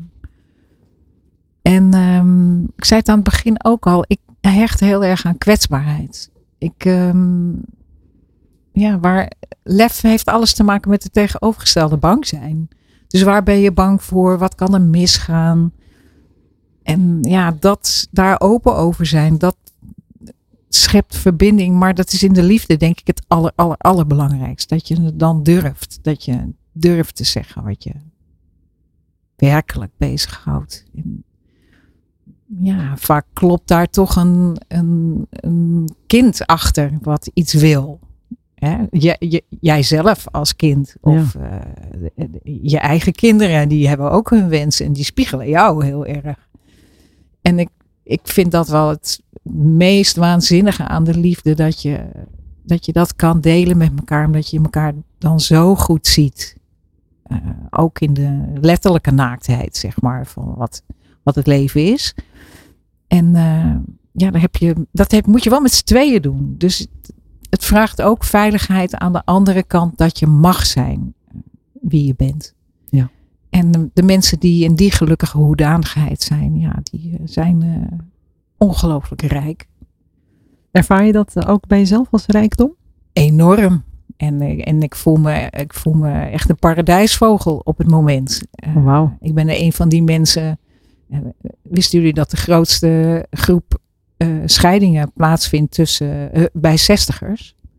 S4: En um, ik zei het aan het begin ook al. Ik hecht heel erg aan kwetsbaarheid. Ik, um, ja, waar lef heeft alles te maken met het tegenovergestelde bang zijn. Dus waar ben je bang voor? Wat kan er misgaan? En ja, dat daar open over zijn, dat schept verbinding. Maar dat is in de liefde denk ik het aller, aller, allerbelangrijkste. Dat je het dan durft. Dat je durft te zeggen wat je werkelijk bezighoudt. En ja, vaak klopt daar toch een, een, een kind achter wat iets wil. Hè? J, j, jijzelf als kind. Of ja. uh, je eigen kinderen, die hebben ook hun wensen en die spiegelen jou heel erg. En ik, ik vind dat wel het meest waanzinnige aan de liefde. Dat je, dat je dat kan delen met elkaar. Omdat je elkaar dan zo goed ziet. Uh, ook in de letterlijke naaktheid, zeg maar. Van wat, wat het leven is. En uh, ja, dan heb je, dat heb, moet je wel met z'n tweeën doen. Dus het, het vraagt ook veiligheid aan de andere kant. Dat je mag zijn wie je bent. Ja. En de, de mensen die in die gelukkige hoedanigheid zijn. Ja, die uh, zijn uh, ongelooflijk rijk.
S3: Ervaar je dat ook bij jezelf als rijkdom?
S4: Enorm. En, en ik, voel me, ik voel me echt een paradijsvogel op het moment.
S3: Oh, wow.
S4: Ik ben een van die mensen. Wisten jullie dat de grootste groep uh, scheidingen plaatsvindt tussen, uh, bij zestigers?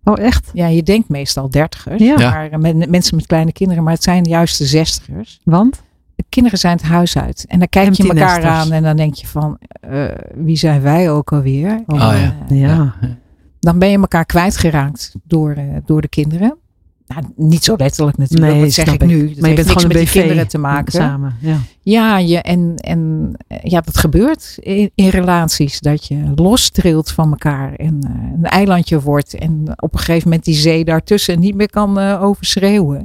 S3: Oh, echt?
S4: Ja, je denkt meestal dertigers.
S3: Ja.
S4: Maar met, mensen met kleine kinderen. Maar het zijn juist de zestigers.
S3: Want?
S4: De kinderen zijn het huis uit. En dan kijk
S3: Empty
S4: je elkaar
S3: nesters.
S4: aan. En dan denk je van, uh, wie zijn wij ook alweer?
S3: Oh,
S5: Oh, ja.
S4: Uh,
S3: Ja.
S4: Dan ben je elkaar kwijtgeraakt door, uh, door de kinderen. Nou, niet zo letterlijk natuurlijk.
S3: Nee,
S4: dat zeg
S3: snap
S4: ik
S3: ik.
S4: nu. Dat
S3: Maar je
S4: heeft
S3: bent
S4: niks
S3: gewoon
S4: met
S3: een
S4: die
S3: B V
S4: kinderen te maken.
S3: samen. Ja.
S4: Ja, je, en, en ja, dat gebeurt in, in relaties. Dat je lostrilt van elkaar en uh, een eilandje wordt. En op een gegeven moment die zee daartussen niet meer kan uh, overschreeuwen.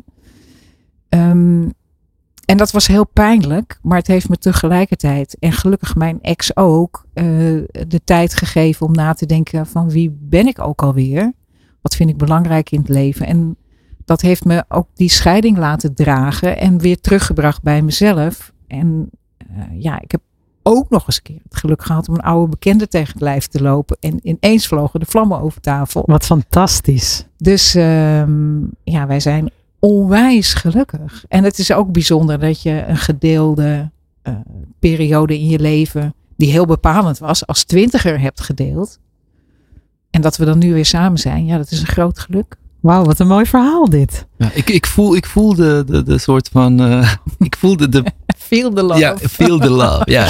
S4: Um, en dat was heel pijnlijk. Maar het heeft me tegelijkertijd, en gelukkig mijn ex ook, uh, de tijd gegeven om na te denken van wie ben ik ook alweer? Wat vind ik belangrijk in het leven? En dat heeft me ook die scheiding laten dragen en weer teruggebracht bij mezelf. En uh, ja, ik heb ook nog eens een keer het geluk gehad om een oude bekende tegen het lijf te lopen. En ineens vlogen de vlammen over tafel.
S3: Wat fantastisch.
S4: Dus um, ja, wij zijn onwijs gelukkig. En het is ook bijzonder dat je een gedeelde uh, periode in je leven, die heel bepalend was, als twintiger hebt gedeeld. En dat we dan nu weer samen zijn. Ja, dat is een groot geluk.
S3: Wauw, wat een mooi verhaal dit.
S5: Ja, ik, ik, voel, ik voel de, de, de soort van... Uh, ik voelde de...
S4: Feel the love.
S5: Ja, feel the love, ja.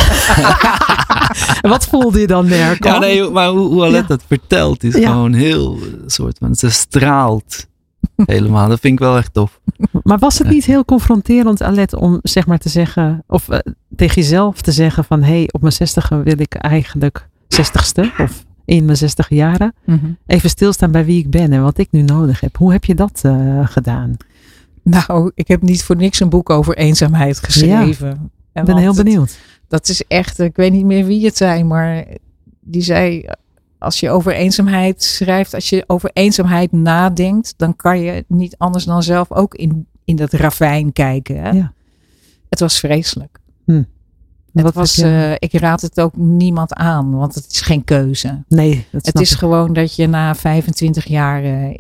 S3: Wat voelde je dan, Nerko?
S5: Ja, nee, maar hoe, hoe Alet
S3: Ja.
S5: dat vertelt is
S3: Ja.
S5: gewoon heel soort van... Ze straalt helemaal. Dat vind ik wel echt tof.
S3: Maar was het niet heel confronterend, Alet, om zeg maar te zeggen, of uh, tegen jezelf te zeggen van, hé, hey, op mijn zestige wil ik eigenlijk, zestigste of in mijn zestige jaren,
S4: Mm-hmm.
S3: even stilstaan bij wie ik ben en wat ik nu nodig heb. Hoe heb je dat uh, gedaan?
S4: Nou, ik heb niet voor niks een boek over eenzaamheid geschreven.
S3: Ik ben heel benieuwd.
S4: Het, dat is echt, ik weet niet meer wie het zei, maar die zei, als je over eenzaamheid schrijft, als je over eenzaamheid nadenkt, dan kan je niet anders dan zelf ook in, in dat ravijn kijken. Hè?
S3: Ja.
S4: Het was vreselijk.
S3: Hm.
S4: Het
S3: Wat
S4: was,
S3: heb je-
S4: uh, ik raad het ook niemand aan, want het is geen keuze.
S3: Nee, dat
S4: Het
S3: snap
S4: is
S3: ik.
S4: gewoon dat je na vijfentwintig jaar uh, uh,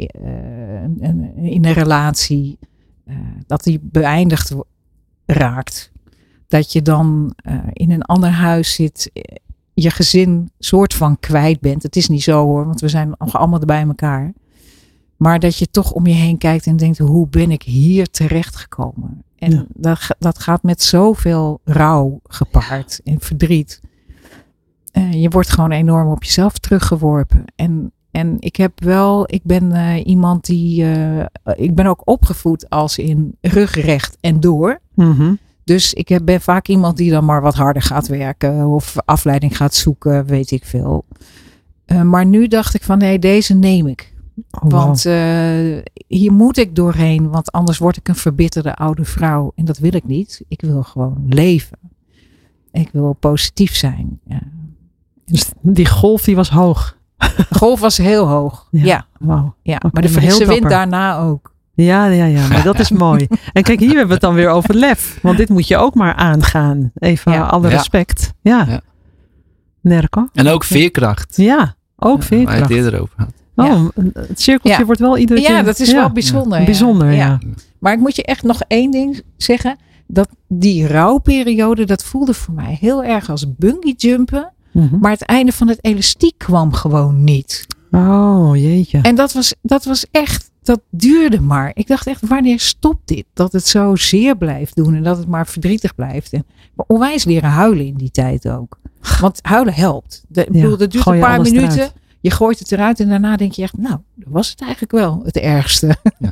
S4: in een relatie, uh, dat die beëindigd wo- raakt. Dat je dan uh, in een ander huis zit, uh, je gezin soort van kwijt bent. Het is niet zo hoor, want we zijn nog allemaal bij elkaar. Maar dat je toch om je heen kijkt en denkt, hoe ben ik hier terecht gekomen? En
S3: Ja.
S4: dat, ga- dat gaat met zoveel rouw gepaard en verdriet. Uh, je wordt gewoon enorm op jezelf teruggeworpen. En, en ik heb wel, ik ben uh, iemand die, uh, ik ben ook opgevoed als in rugrecht en door.
S3: Mhm.
S4: Dus ik heb, ben vaak iemand die dan maar wat harder gaat werken of afleiding gaat zoeken, weet ik veel. Uh, maar nu dacht ik van nee, deze neem ik.
S3: Oh, wauw.
S4: Want uh, hier moet ik doorheen, want anders word ik een verbitterde oude vrouw. En dat wil ik niet. Ik wil gewoon leven. Ik wil positief zijn. Ja.
S3: Dus die golf die was hoog.
S4: De golf was heel hoog. Ja, ja.
S3: Wauw.
S4: ja.
S3: Oké,
S4: Maar de
S3: maar heel
S4: frisse wind
S3: dapper.
S4: daarna ook.
S3: Ja, ja, ja, maar dat is mooi. En kijk, hier hebben we het dan weer over lef. Want dit moet je ook maar aangaan. Even
S4: Ja.
S3: alle
S5: Ja.
S3: respect. Ja.
S5: Ja.
S3: Nerko?
S5: En ook veerkracht.
S3: Ja, ook
S5: Ja, waar je
S3: veerkracht.
S5: het eerder over had.
S3: Oh, het cirkeltje
S4: Ja.
S3: wordt wel iedere keer...
S4: Ja, dat is wel bijzonder.
S3: Ja. Bijzonder, ja.
S4: Maar ik moet je echt nog één ding zeggen. Dat die rouwperiode, dat voelde voor mij heel erg als bungee jumpen.
S3: Mhm.
S4: Maar het einde van het elastiek kwam gewoon niet.
S3: Oh, jeetje.
S4: En dat was, dat was echt, dat duurde maar. Ik dacht echt, wanneer stopt dit? Dat het zo zeer blijft doen en dat het maar verdrietig blijft. En maar onwijs leren huilen in die tijd ook. Want huilen helpt. De, ik
S3: Ja,
S4: bedoel, dat duurt
S3: gooi
S4: een
S3: je
S4: paar
S3: alles
S4: minuten.
S3: eruit.
S4: Je gooit het eruit en daarna denk je echt, nou, dat was het eigenlijk wel het ergste.
S5: Ja.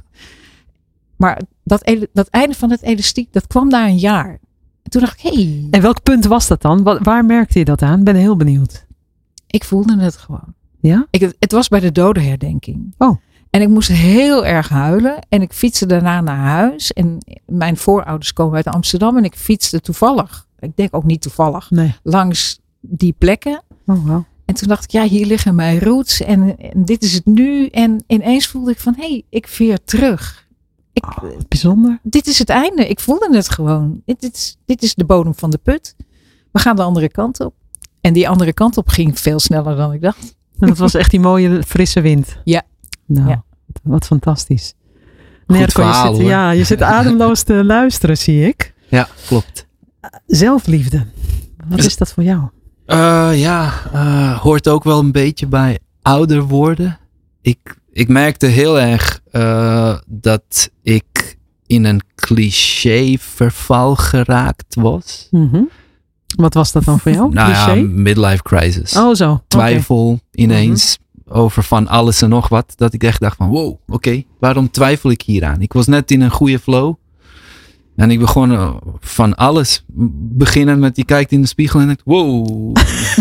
S4: Maar dat, ele- dat einde van het elastiek, dat kwam na een jaar. En toen dacht ik, hé, hey,
S3: En welk punt was dat dan? Wa- waar merkte je dat aan? Ik ben heel benieuwd.
S4: ik voelde het gewoon.
S3: Ja?
S4: Ik, het was bij de dodenherdenking.
S3: Oh.
S4: En ik moest heel erg huilen. En ik fietste daarna naar huis. En mijn voorouders komen uit Amsterdam. En ik fietste toevallig, ik denk ook niet toevallig,
S3: Nee.
S4: langs die plekken.
S3: Oh, wow.
S4: En toen dacht ik, ja, hier liggen mijn roots. En, en dit is het nu. En ineens voelde ik van, hé, hey, ik veer terug. Ik,
S3: Oh, wat bijzonder.
S4: Dit is het einde. Ik voelde het gewoon. Dit, dit, is, dit is de bodem van de put. We gaan de andere kant op. En die andere kant op ging veel sneller dan ik dacht.
S3: En dat was echt die mooie frisse wind.
S4: Ja.
S3: Nou,
S4: Ja.
S3: wat fantastisch.
S5: Goed
S3: Nerko, je
S5: verhaal,
S3: zit,
S5: hoor.
S3: ja, je zit ademloos te luisteren, zie ik.
S5: Ja, klopt.
S3: Zelfliefde. Wat is dat voor jou?
S5: Uh, ja, uh, hoort ook wel een beetje bij ouder worden. Ik, ik merkte heel erg uh, dat ik in een cliché verval geraakt was.
S3: Mm-hmm. Wat was dat dan voor jou?
S5: Nou
S3: cliché?
S5: ja, midlife crisis.
S3: Oh zo.
S5: Twijfel
S3: okay.
S5: ineens mm-hmm. over van alles en nog wat. Dat ik echt dacht van wow, oké, okay, waarom twijfel ik hier aan? Ik was net in een goede flow. En ik begon uh, van alles. Beginnen met, je kijkt in de spiegel en denkt, wow.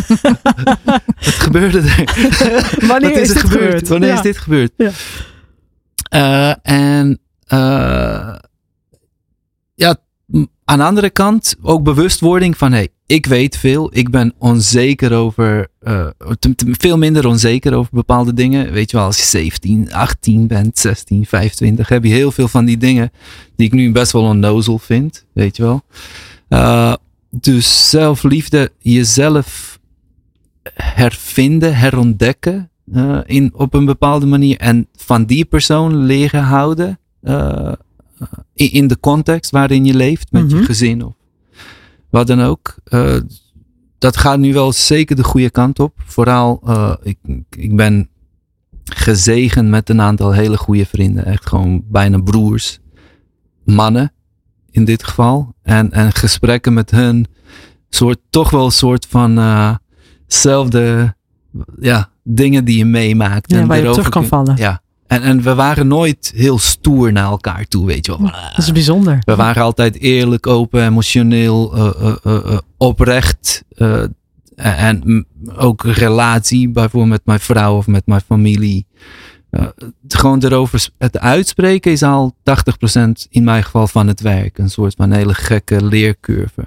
S5: Wat gebeurde er?
S3: Wanneer
S5: Wat is,
S3: is
S5: er
S3: dit
S5: gebeurd?
S3: gebeurd?
S5: Wanneer
S3: ja.
S5: is dit gebeurd?
S3: Ja.
S5: Uh, en uh, ja, aan de andere kant ook bewustwording van, hey, ik weet veel. Ik ben onzeker over, uh, te, te, veel minder onzeker over bepaalde dingen. Weet je wel, als je zeventien, achttien bent, zestien, vijfentwintig, heb je heel veel van die dingen die ik nu best wel onnozel vind. Weet je wel. Uh, dus zelfliefde, jezelf hervinden, herontdekken uh, in, op een bepaalde manier. En van die persoon leren houden uh, in, in de context waarin je leeft, met mm-hmm. je gezin of wat dan ook. Uh, dat gaat nu wel zeker de goede kant op. Vooral, uh, ik, ik ben gezegend met een aantal hele goede vrienden. Echt gewoon bijna broers. Mannen in dit geval. En, en gesprekken met hun. Soort, toch wel een soort van uh, zelfde ja, dingen die je meemaakt.
S3: Ja,
S5: en
S3: waar je terug kan vallen.
S5: Ja. En, en we waren nooit heel stoer naar elkaar toe, weet je wel.
S3: Dat is bijzonder.
S5: We waren altijd eerlijk, open, emotioneel, uh, uh, uh, oprecht. Uh, en ook relatie, bijvoorbeeld met mijn vrouw of met mijn familie. Uh, gewoon erover het uitspreken is al tachtig procent in mijn geval van het werk. Een soort van hele gekke leercurve.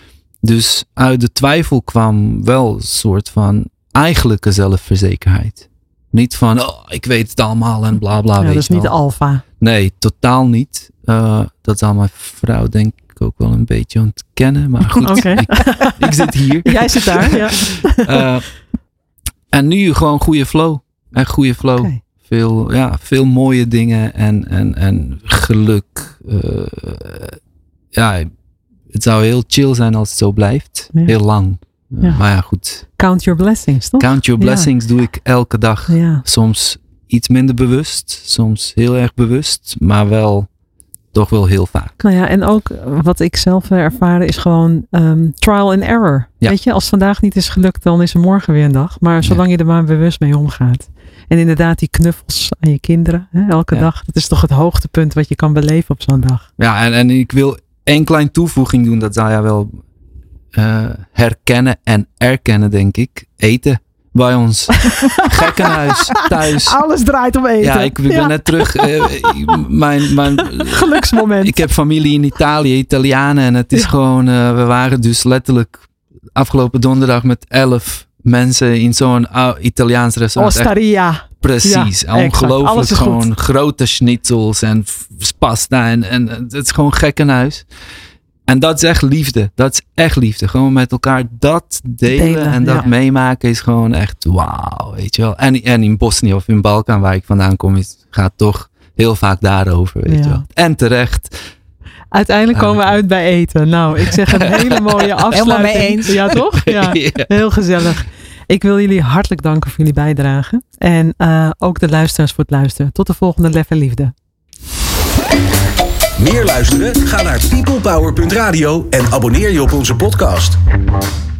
S5: Dus uit de twijfel kwam wel een soort van eigenlijke zelfverzekerheid. Niet van, oh, ik weet het allemaal en bla bla.
S3: Ja,
S5: weet
S3: dat is
S5: je
S3: niet
S5: wel.
S3: de alfa.
S5: Nee, totaal niet. Uh, dat zal mijn vrouw denk ik ook wel een beetje ontkennen. Maar goed,
S3: okay.
S5: ik, ik zit hier.
S3: Jij zit daar, ja.
S5: uh, en nu gewoon goede flow. Echt goede flow. Okay. Veel, ja, veel mooie dingen en, en, en geluk. Uh, ja, het zou heel chill zijn als het zo blijft. Ja. Heel lang. Ja. Maar ja, goed.
S3: Count your blessings, toch?
S5: Count your blessings ja. doe ik elke dag.
S3: Ja.
S5: Soms iets minder bewust. Soms heel erg bewust. Maar wel, toch wel heel vaak.
S3: Nou ja, en ook wat ik zelf ervaren is gewoon um, trial and error. Ja. Weet je, als vandaag niet is gelukt, dan is er morgen weer een dag. Maar zolang ja. je er maar bewust mee omgaat. En inderdaad die knuffels aan je kinderen. Hè, elke ja. dag. Dat is toch het hoogtepunt wat je kan beleven op zo'n dag.
S5: Ja, en, en ik wil één klein toevoeging doen. Dat zou jij wel uh, herkennen en erkennen, denk ik. Eten bij ons. Gekkenhuis thuis.
S3: Alles draait om eten.
S5: Ja, ik, ik ben ja. net terug. Uh, mijn, mijn,
S3: Geluksmoment.
S5: Ik heb familie in Italië, Italianen. En het is ja. gewoon, uh, we waren dus letterlijk afgelopen donderdag met elf mensen in zo'n uh, Italiaans restaurant.
S3: Osteria.
S5: Precies, ja, ongelooflijk. Gewoon goed. Grote schnitzels en pasta. En, en het is gewoon gekkenhuis. En dat is echt liefde. Dat is echt liefde. Gewoon met elkaar dat delen, delen en dat ja. meemaken is gewoon echt wauw, weet je wel. En, en in Bosnië of in Balkan waar ik vandaan kom, is, gaat toch heel vaak daarover, weet ja. je wel. En terecht.
S3: Uiteindelijk komen we uit bij eten. Nou, ik zeg een hele mooie afsluiting.
S4: Helemaal mee eens.
S3: Ja, toch? Ja, ja. Heel gezellig. Ik wil jullie hartelijk danken voor jullie bijdrage. En uh, ook de luisteraars voor het luisteren. Tot de volgende Lef en Liefde.
S2: Meer luisteren? Ga naar people power punt radio en abonneer je op onze podcast.